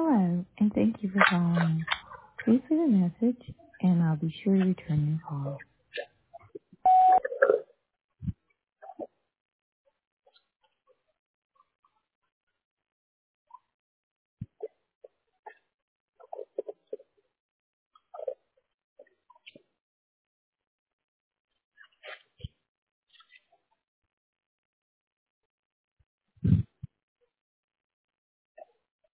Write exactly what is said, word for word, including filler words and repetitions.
Hello, and thank you for calling. Please leave a message, and I'll be sure to return your call.